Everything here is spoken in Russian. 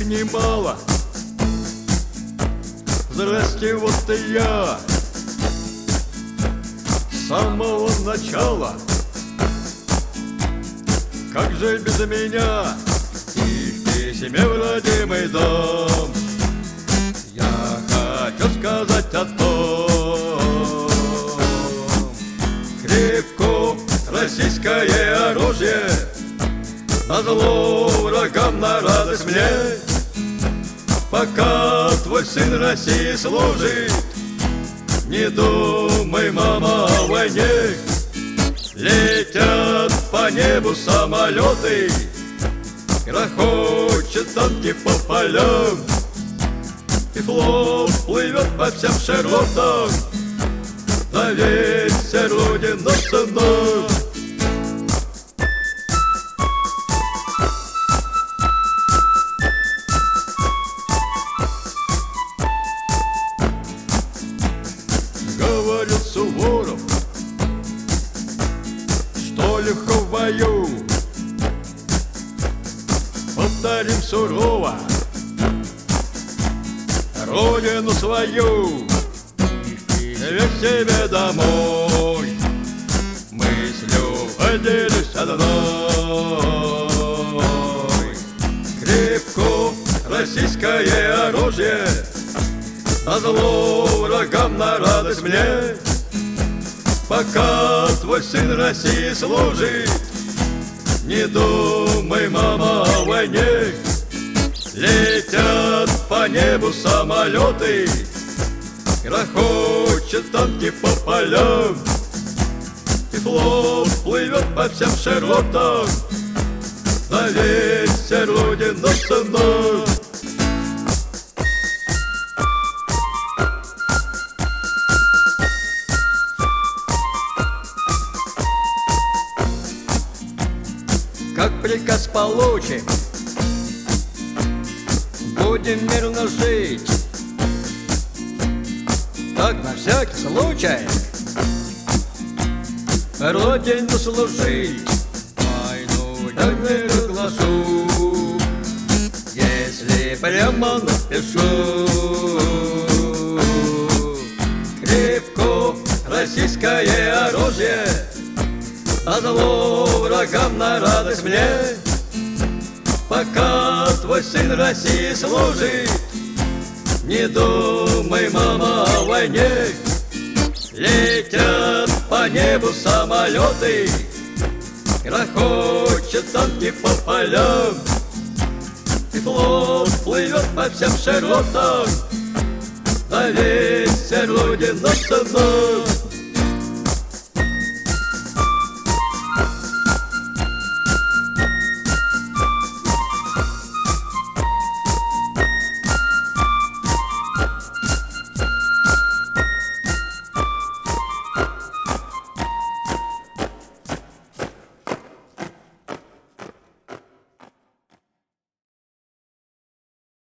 немало. Здрасте, вот и я с самого начала. Как же без меня и себе в родимый дом? Я хочу сказать о том: крепко российское оружие, назло врагам, на радость мне. Пока твой сын России служит, не думай, мама, о войне. Летят по небу самолеты, грохочут танки по полям, и флот плывет по всем широтам, на ветер Родина сынок. Говорит Суворов, что легко в бою. Повторим сурово родину свою, верь себе домой. Мыслью поделюсь одной: крепко российское оружие, назло врагам, на радость мне. Пока твой сын России служит, не думай, мама, о войне. Летят по небу самолеты, грохочут танки по полям, и флот плывет по всем широтам, на ветер Родина сынок. Как приказ получим, будем мирно жить. Так на всякий случай родину служить. Войну я не разглашу, если прямо напишу: крепко российское оружие, назло врагам, на радость мне. Пока твой сын России служит, не думай, мама, о войне. Летят по небу самолеты, грохочут танки по полям, и флот плывет по всем широтам, на ветер Родина сынок.